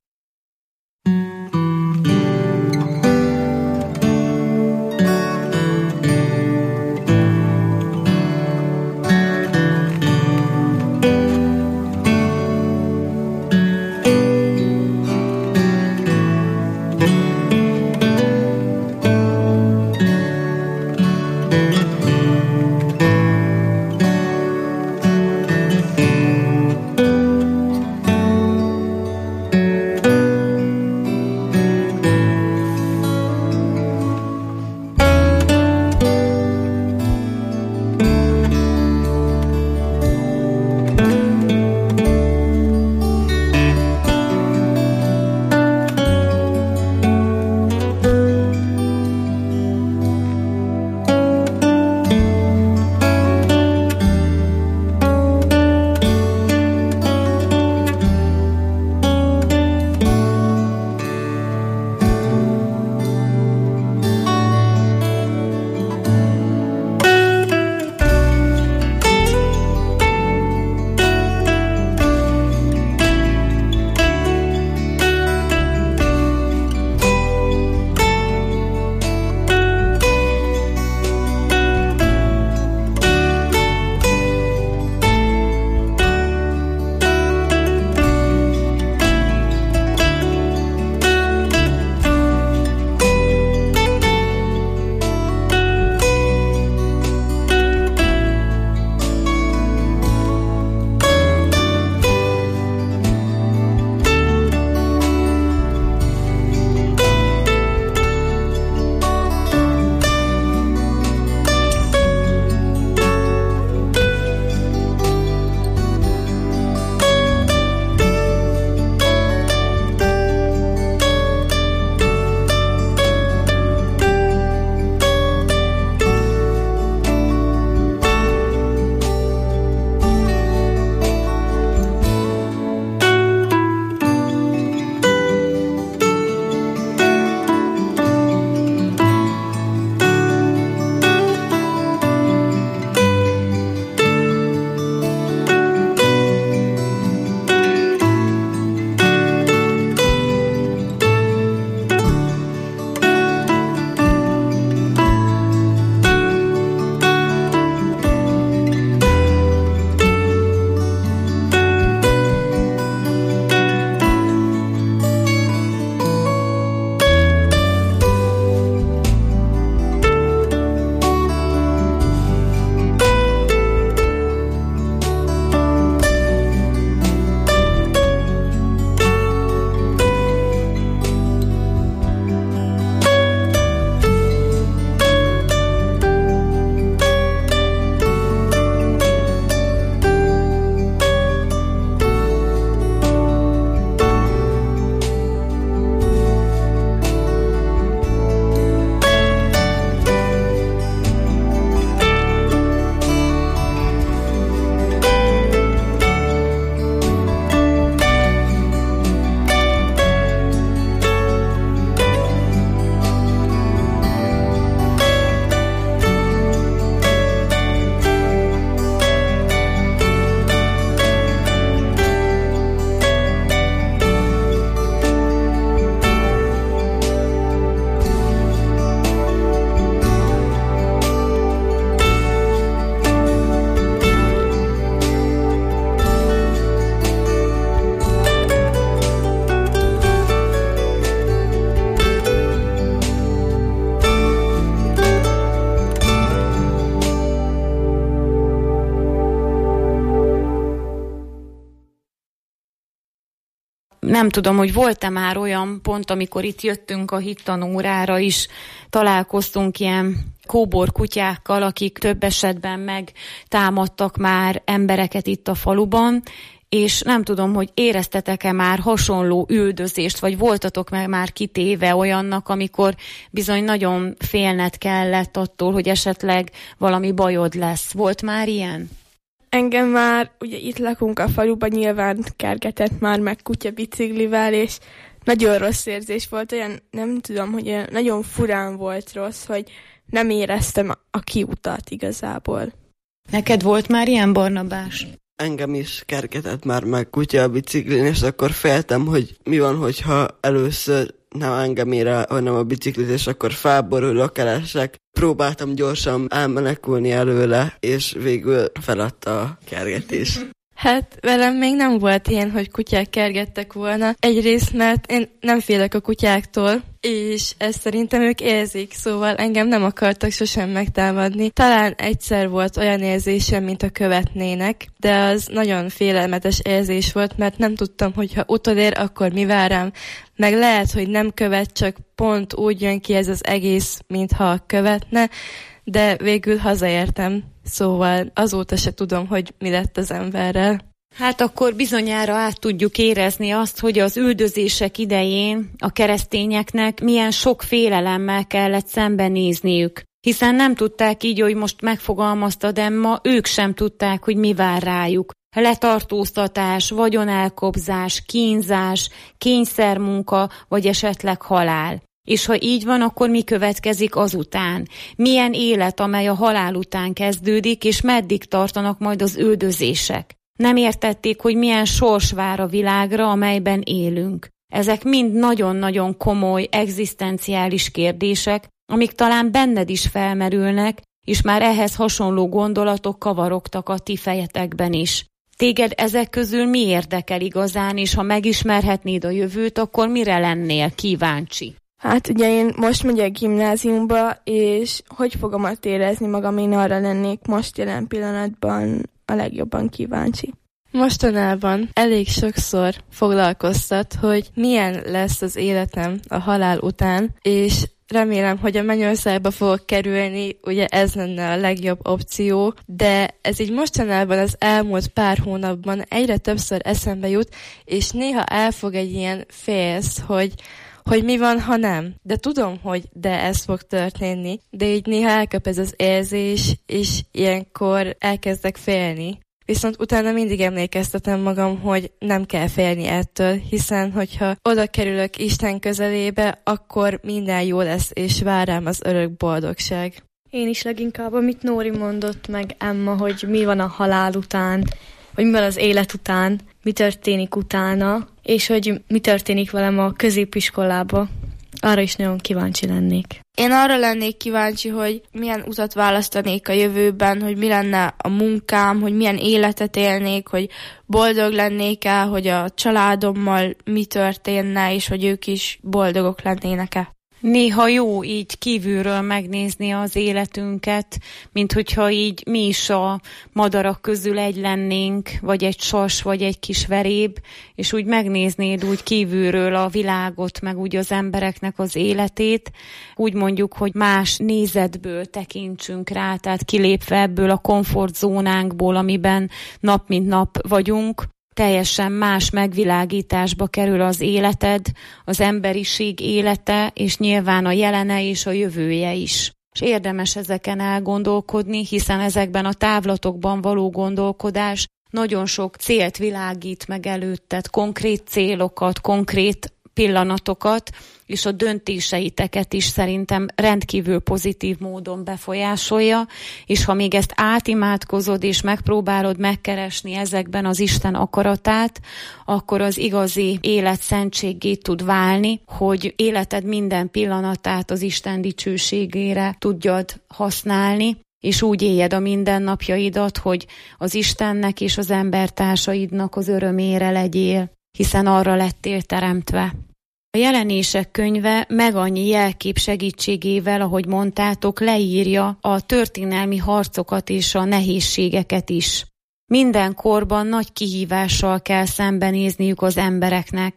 Nem tudom, hogy volt-e már olyan pont, amikor itt jöttünk a hittanórára is, találkoztunk ilyen kóborkutyákkal, akik több esetben megtámadtak már embereket itt a faluban, és nem tudom, hogy éreztetek-e már hasonló üldözést, vagy voltatok már kitéve olyannak, amikor bizony nagyon félned kellett attól, hogy esetleg valami bajod lesz. Volt már ilyen? Engem már, ugye itt lakunk a faluban, nyilván kergetett már meg kutya biciklivel, és nagyon rossz érzés volt, olyan, nem tudom, hogy olyan nagyon furán volt rossz, hogy nem éreztem a kiutat igazából. Neked volt már ilyen, Barnabás? Engem is kergetett már meg kutya a biciklin, és akkor féltem, hogy mi van, hogyha először nem engem ér el, hanem a biciklit, és akkor felborulok, elesek. Próbáltam gyorsan elmenekülni előle, és végül feladta a kergetés. Hát velem még nem volt ilyen, hogy kutyák kergettek volna. Egyrészt, mert én nem félek a kutyáktól, és ezt szerintem ők érzik, szóval engem nem akartak sosem megtámadni. Talán egyszer volt olyan érzésem, mint a követnének, de az nagyon félelmetes érzés volt, mert nem tudtam, hogy ha utolér, akkor mi vár rám. Meg lehet, hogy nem követ, csak pont úgy jön ki ez az egész, mintha követne, de végül hazaértem. Szóval azóta se tudom, hogy mi lett az emberrel. Hát akkor bizonyára át tudjuk érezni azt, hogy az üldözések idején a keresztényeknek milyen sok félelemmel kellett szembenézniük. Hiszen nem tudták így, hogy most megfogalmaztad, Emma, ők sem tudták, hogy mi vár rájuk. Letartóztatás, vagyonelkobzás, kínzás, kényszermunka, vagy esetleg halál. És ha így van, akkor mi következik azután? Milyen élet, amely a halál után kezdődik, és meddig tartanak majd az üldözések? Nem értették, hogy milyen sors vár a világra, amelyben élünk. Ezek mind nagyon-nagyon komoly, egzisztenciális kérdések, amik talán benned is felmerülnek, és már ehhez hasonló gondolatok kavarogtak a ti fejetekben is. Téged ezek közül mi érdekel igazán, és ha megismerhetnéd a jövőt, akkor mire lennél kíváncsi? Hát ugye én most megyek gimnáziumba, és hogy fogom azt érezni magam, én arra lennék most jelen pillanatban a legjobban kíváncsi. Mostanában elég sokszor foglalkoztat, hogy milyen lesz az életem a halál után, és remélem, hogy a mennyországba fogok kerülni, ugye ez lenne a legjobb opció, de ez így mostanában az elmúlt pár hónapban egyre többször eszembe jut, és néha elfog egy ilyen félsz, hogy mi van, ha nem. De tudom, hogy ez fog történni, de így néha elkap ez az érzés, és ilyenkor elkezdek félni. Viszont utána mindig emlékeztetem magam, hogy nem kell félni ettől, hiszen hogyha oda kerülök Isten közelébe, akkor minden jó lesz, és vár rám az örök boldogság. Én is leginkább, amit Nóri mondott meg Emma, hogy mi van a halál után, hogy mi van az élet után, mi történik utána, és hogy mi történik velem a középiskolába. Arra is nagyon kíváncsi lennék. Én arra lennék kíváncsi, hogy milyen utat választanék a jövőben, hogy mi lenne a munkám, hogy milyen életet élnék, hogy boldog lennék-e, hogy a családommal mi történne, és hogy ők is boldogok lennének-e. Néha jó így kívülről megnézni az életünket, mint hogyha így mi is a madarak közül egy lennénk, vagy egy sas, vagy egy kis veréb, és úgy megnéznéd úgy kívülről a világot, meg úgy az embereknek az életét, úgy mondjuk, hogy más nézetből tekintsünk rá, tehát kilépve ebből a komfortzónánkból, amiben nap mint nap vagyunk, teljesen más megvilágításba kerül az életed, az emberiség élete, és nyilván a jelene és a jövője is. És érdemes ezeken elgondolkodni, hiszen ezekben a távlatokban való gondolkodás nagyon sok célt világít meg előtted, konkrét célokat, konkrét pillanatokat, és a döntéseiteket is szerintem rendkívül pozitív módon befolyásolja, és ha még ezt átimádkozod, és megpróbálod megkeresni ezekben az Isten akaratát, akkor az igazi élet szentséggé tud válni, hogy életed minden pillanatát az Isten dicsőségére tudjad használni, és úgy éljed a mindennapjaidat, hogy az Istennek és az embertársaidnak az örömére legyél, hiszen arra lettél teremtve. A Jelenések könyve meg annyi jelkép segítségével, ahogy mondtátok, leírja a történelmi harcokat és a nehézségeket is. Minden korban nagy kihívással kell szembenézniük az embereknek.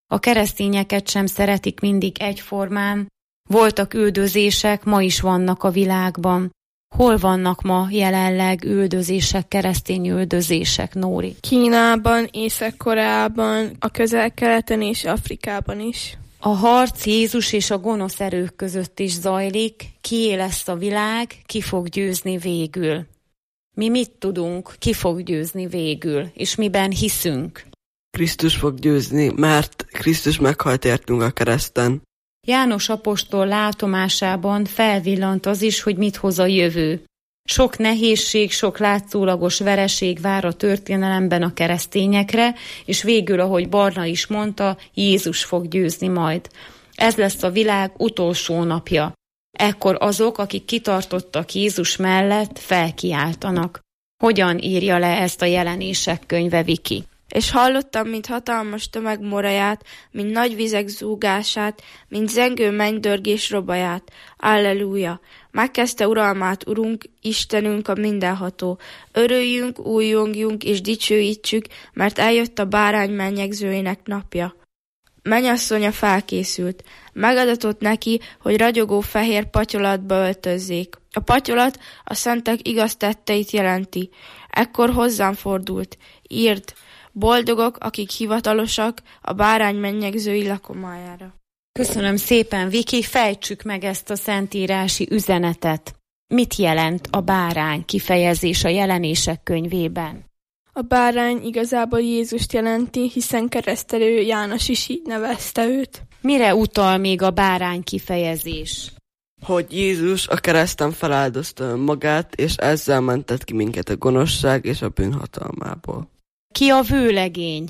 A keresztényeket sem szeretik mindig egyformán. Voltak üldözések, ma is vannak a világban. Hol vannak ma jelenleg üldözések, keresztény üldözések, Nóri? Kínában, Észak-Koreában, a Közel-Keleten és Afrikában is. A harc Jézus és a gonosz erők között is zajlik. Kié lesz a világ, ki fog győzni végül? Mi mit tudunk, ki fog győzni végül, és miben hiszünk? Krisztus fog győzni, mert Krisztus meghalt értünk a kereszten. János apostol látomásában felvillant az is, hogy mit hoz a jövő. Sok nehézség, sok látszólagos vereség vár a történelemben a keresztényekre, és végül, ahogy Barna is mondta, Jézus fog győzni majd. Ez lesz a világ utolsó napja. Ekkor azok, akik kitartottak Jézus mellett, felkiáltanak. Hogyan írja le ezt a Jelenések könyve, Viki? És hallottam, mint hatalmas tömeg moraját, mint nagy vizek zúgását, mint zengő mennydörgés robaját. Alleluja! Megkezdte uralmát, Urunk, Istenünk a mindenható. Örüljünk, újjongjunk és dicsőítsük, mert eljött a bárány mennyegzőinek napja. Mennyasszonya felkészült. Megadatott neki, hogy ragyogó fehér patyolatba öltözzék. A patyolat a szentek igaz tetteit jelenti. Ekkor hozzám fordult. Írd, boldogok, akik hivatalosak a bárány mennyegzői lakomájára. Köszönöm szépen, Viki, fejtsük meg ezt a szentírási üzenetet. Mit jelent a bárány kifejezés a Jelenések könyvében? A bárány igazából Jézust jelenti, hiszen keresztelő János is így nevezte őt. Mire utal még a bárány kifejezés? Hogy Jézus a kereszten feláldozta önmagát, és ezzel mentett ki minket a gonoszság és a bűnhatalmából. Ki a vőlegény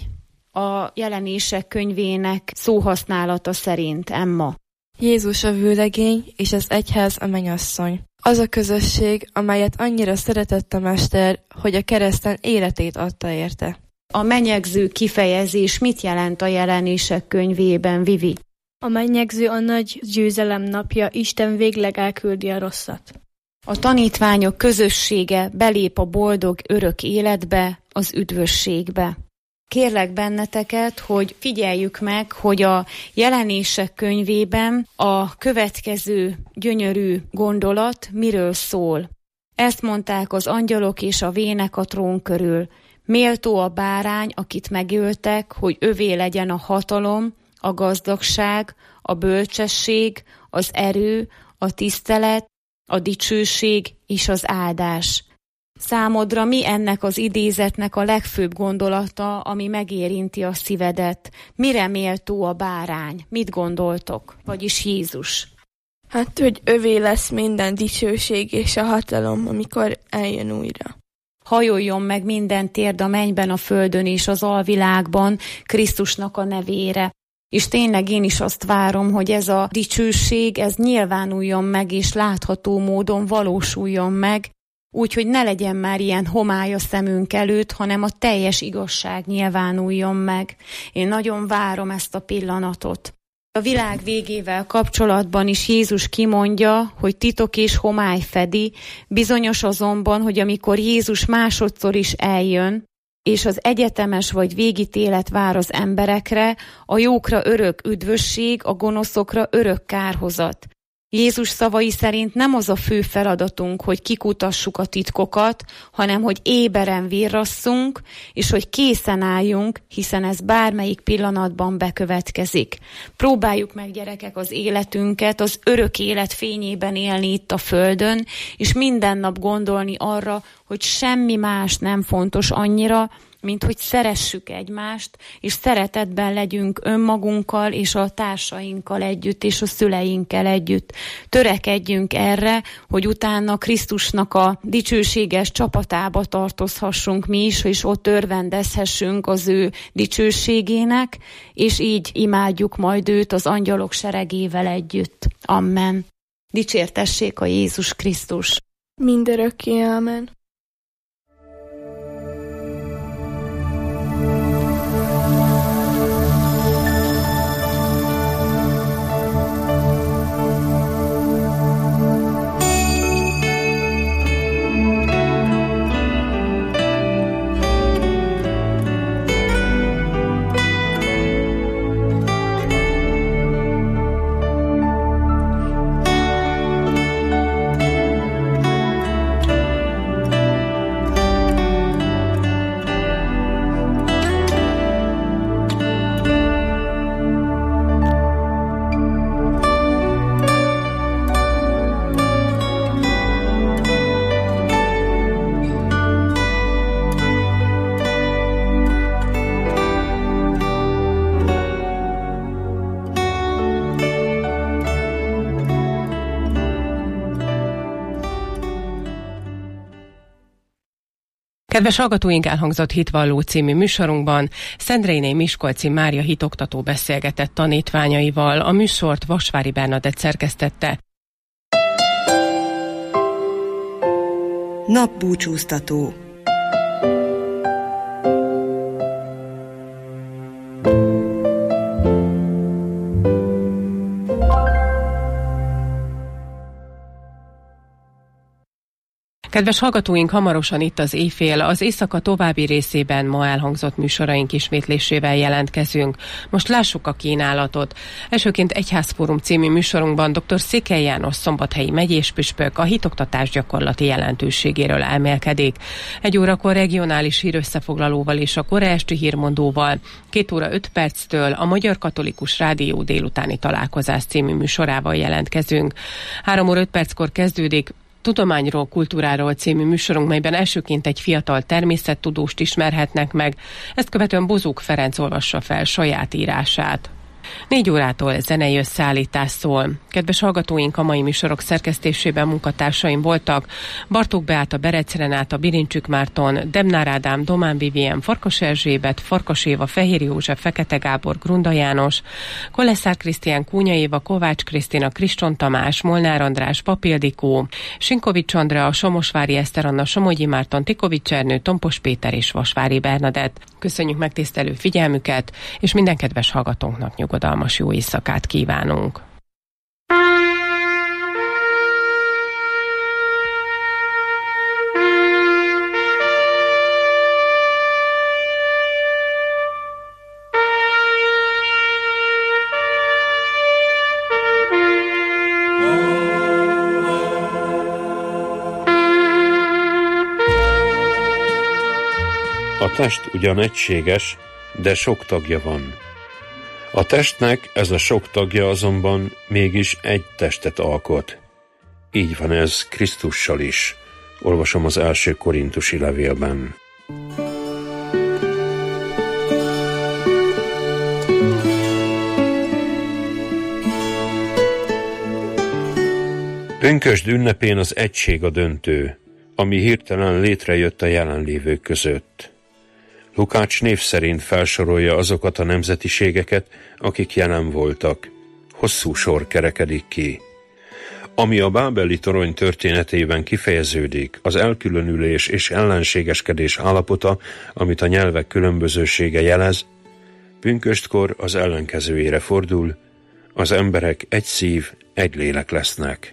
a Jelenések könyvének szóhasználata szerint, Emma? Jézus a vőlegény, és az egyház a mennyasszony. Az a közösség, amelyet annyira szeretett a Mester, hogy a kereszten életét adta érte. A mennyegző kifejezés mit jelent a Jelenések könyvében, Vivi? A mennyegző a nagy győzelem napja, Isten végleg elküldi a rosszat. A tanítványok közössége belép a boldog örök életbe, az üdvösségbe. Kérlek benneteket, hogy figyeljük meg, hogy a Jelenések könyvében a következő gyönyörű gondolat miről szól. Ezt mondták az angyalok és a vének a trón körül. Méltó a bárány, akit megöltek, hogy övé legyen a hatalom, a gazdagság, a bölcsesség, az erő, a tisztelet, a dicsőség és az áldás. Számodra mi ennek az idézetnek a legfőbb gondolata, ami megérinti a szívedet? Mire méltó a bárány? Mit gondoltok? Vagyis Jézus. Hát, hogy övé lesz minden dicsőség és a hatalom, amikor eljön újra. Hajoljon meg minden térd a mennyben, a földön és az alvilágban Krisztusnak a nevére. És tényleg én is azt várom, hogy ez a dicsőség, ez nyilvánuljon meg, és látható módon valósuljon meg, úgyhogy ne legyen már ilyen homály a szemünk előtt, hanem a teljes igazság nyilvánuljon meg. Én nagyon várom ezt a pillanatot. A világ végével kapcsolatban is Jézus kimondja, hogy titok és homály fedi, bizonyos azonban, hogy amikor Jézus másodszor is eljön, és az egyetemes vagy végítélet vár az emberekre, a jókra örök üdvösség, a gonoszokra örök kárhozat. Jézus szavai szerint nem az a fő feladatunk, hogy kikutassuk a titkokat, hanem hogy éberen virrasszunk, és hogy készen álljunk, hiszen ez bármelyik pillanatban bekövetkezik. Próbáljuk meg, gyerekek, az életünket az örök élet fényében élni itt a földön, és minden nap gondolni arra, hogy semmi más nem fontos annyira, mint hogy szeressük egymást, és szeretetben legyünk önmagunkkal, és a társainkkal együtt, és a szüleinkkel együtt. Törekedjünk erre, hogy utána Krisztusnak a dicsőséges csapatába tartozhassunk mi is, és ott örvendezhessünk az ő dicsőségének, és így imádjuk majd őt az angyalok seregével együtt. Amen. Dicsértessék a Jézus Krisztus. Mindörökké, amen. Kedves hallgatóink, elhangzott Hitvalló című műsorunkban Szendréné Miskolci Mária hitoktató beszélgetett tanítványaival. A műsort Vasvári Bernadett szerkesztette. Napbúcsúztató. Kedves hallgatóink, hamarosan itt az éjfél, az éjszaka további részében ma elhangzott műsoraink ismétlésével jelentkezünk. Most lássuk a kínálatot. Elsőként Egyházfórum című műsorunkban dr. Székely János szombathelyi megyéspüspök a hitoktatás gyakorlati jelentőségéről elmélkedik. 1 órakor regionális hírösszefoglalóval és a kora esti hírmondóval, 2 óra 5 perctől a Magyar Katolikus Rádió délutáni találkozás című műsorával jelentkezünk. 3 óra 5 perckor kezdődik Tudományról, kultúráról című műsorunk, melyben elsőként egy fiatal természettudóst ismerhetnek meg, ezt követően Bozók Ferenc olvassa fel saját írását. 4 órától zenei összeállítás szól. Kedves hallgatóink, a mai műsorok szerkesztésében munkatársaim voltak Bartók Beáta, Berec Renáta, Birincsük Márton, Demnár Ádám, Domán Vivien, Farkas Erzsébet, Farkas Éva, Fehér József, Fekete Gábor, Grunda János, Koleszár Krisztián, Kúnya Éva, Kovács Krisztina, Kriston Tamás, Molnár András, Papildikó, Sinkovics Andrea, Somosvári Eszter Anna, Somogyi Márton, Tikovics Ernő, Tompos Péter és Vasvári Bernadett. Köszönjük megtisztelő figyelmüket, és minden kedves hallgatónknak nyugodalmas jó éjszakát kívánunk. A test ugyan egységes, de sok tagja van. A testnek ez a sok tagja azonban mégis egy testet alkot. Így van ez Krisztussal is. Olvasom az első korintusi levélben. Pünkösd ünnepén az egység a döntő, ami hirtelen létrejött a jelenlévők között. Lukács név szerint felsorolja azokat a nemzetiségeket, akik jelen voltak. Hosszú sor kerekedik ki. Ami a bábeli torony történetében kifejeződik, az elkülönülés és ellenségeskedés állapota, amit a nyelvek különbözősége jelez, pünköstkor az ellenkezőjére fordul, az emberek egy szív, egy lélek lesznek.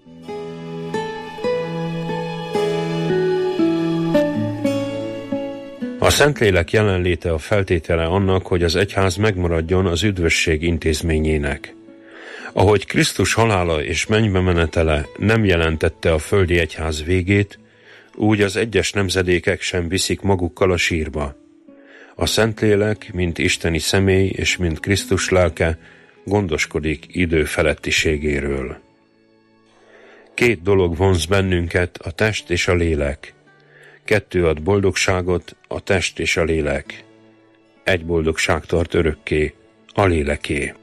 A Szentlélek jelenléte a feltétele annak, hogy az egyház megmaradjon az üdvösség intézményének. Ahogy Krisztus halála és mennybe menetele nem jelentette a földi egyház végét, úgy az egyes nemzedékek sem viszik magukkal a sírba. A Szentlélek, mint isteni személy és mint Krisztus lelke, gondoskodik idő felettiségéről. 2 dolog vonz bennünket, a test és a lélek. 2 ad boldogságot, a test és a lélek. 1 boldogság tart örökké, a léleké.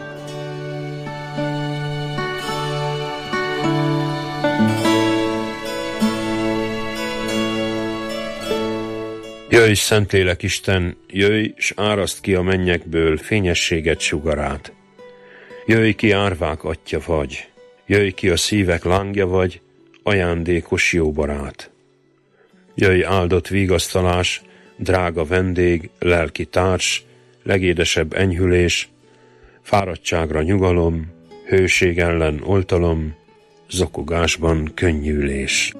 Jöjj, Szentlélek Isten, jöjj, s áraszt ki a mennyekből fényességet sugarát. Jöjj ki, árvák atya vagy, jöjj ki, a szívek lángja vagy, ajándékos jó barát. Jöjj, áldott vigasztalás, drága vendég, lelki társ, legédesebb enyhülés, fáradtságra nyugalom, hőség ellen oltalom, zokogásban könnyülés.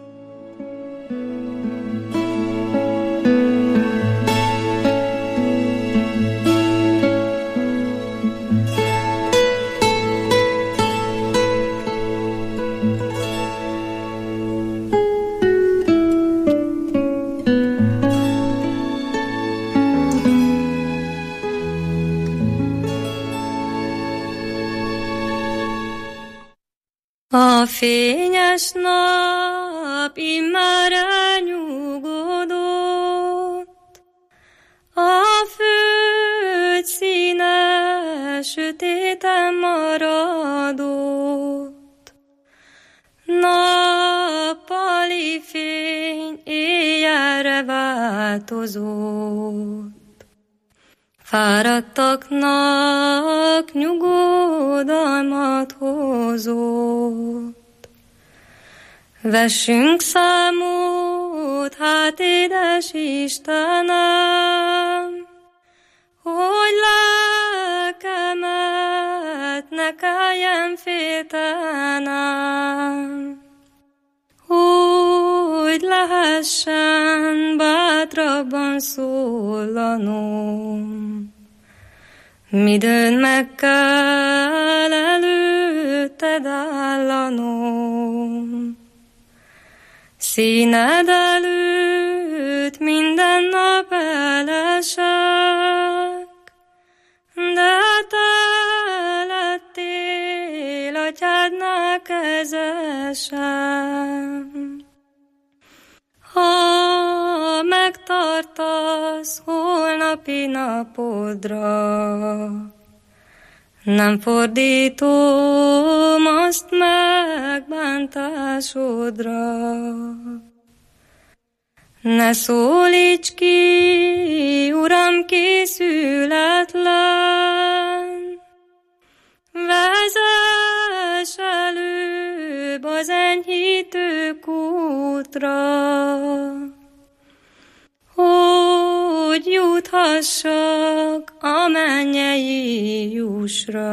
A fényes nap immár elnyugodott, a föld színe sötéten maradott. Nappali fény éjjelre se változott. Fáradtaknak nyugodalmat hozott. Vessünk számot, hát édes Istenem, hogy lelkemet ne kelljen féltenem, hogy lehessen bátrabban szólanom. Midőn meg kell előtted állanom, színed előtt minden nap elesek, de te lettél atyádnál kezesem. Ha megtartasz holnapi napodra, nem fordítom azt megbántásodra. Ne szólíts ki, Uram, készületlen, vezess előbb az enyhítő kútra, hogy juthassak a mennyei jusra.